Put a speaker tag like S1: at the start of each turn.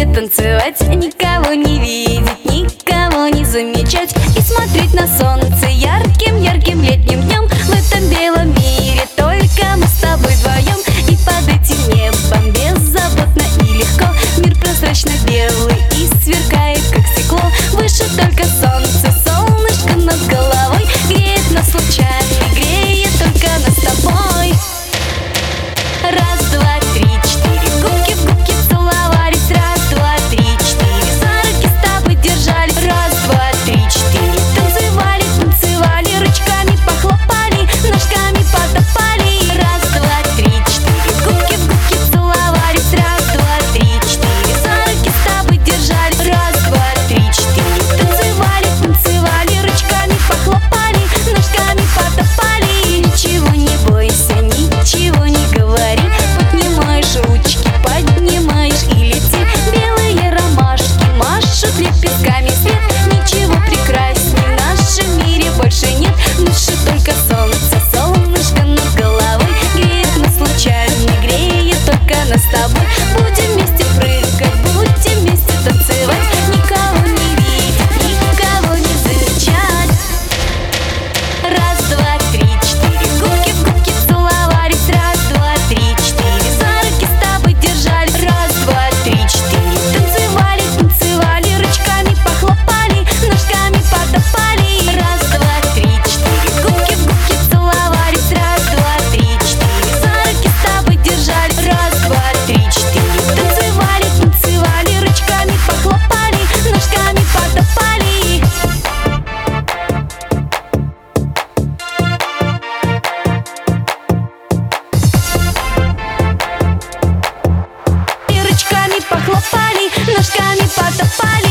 S1: танцевать, никого не видеть, никого не замечать и смотреть на солнце ярким-ярким летним днем. В этом белом мире только мы с тобой вдвоем, и под этим небом беззаботно и легко. Мир прозрачно белый и сверкает, как стекло. Выше только солнце, солнышко над головой греет нас лучами, греет только нас с тобой. Раз, два, три, четыре, губки в губки целовались. Раз, два, три, четыре, за руки с тобой держались. Раз, два, три, четыре, танцевали, танцевали, ручками похлопали, ножками потопали. Раз, два, три, четыре, губки в губки целовались. Раз, два, три, четыре, за руки с тобой держались. Раз, два, три, четыре, танцевали, танцевали, ручками похлопали, ножками потопали. Ничего не бойся, ничего не говори, поднимаешь ручки, поднимаешь и лети. Белые ромашки машут лепестками свет. Ничего прекрасней в нашем мире больше нет. Выше только солнце, солнышко над головой греет нас лучами, греет только нас с тобой. Будем вместе прыгать, будем вместе танцевать, никого не видеть, никого не замечать. Раз, два, три, четыре, губки в губки целовались. Раз, два, три, четыре, за руки с тобой держались. Раз, два, три, четыре, танцевали, танцевали, ручками похлопали, ножками потопали. Раз, два, три, четыре, губки в губки целовались. Раз, два, три, четыре, за руки с тобой держались. Раз, два, три, четыре, танцевали, танцевали, ручками похлопали, ножками потопали. И ручками похлопали, ножками потопали.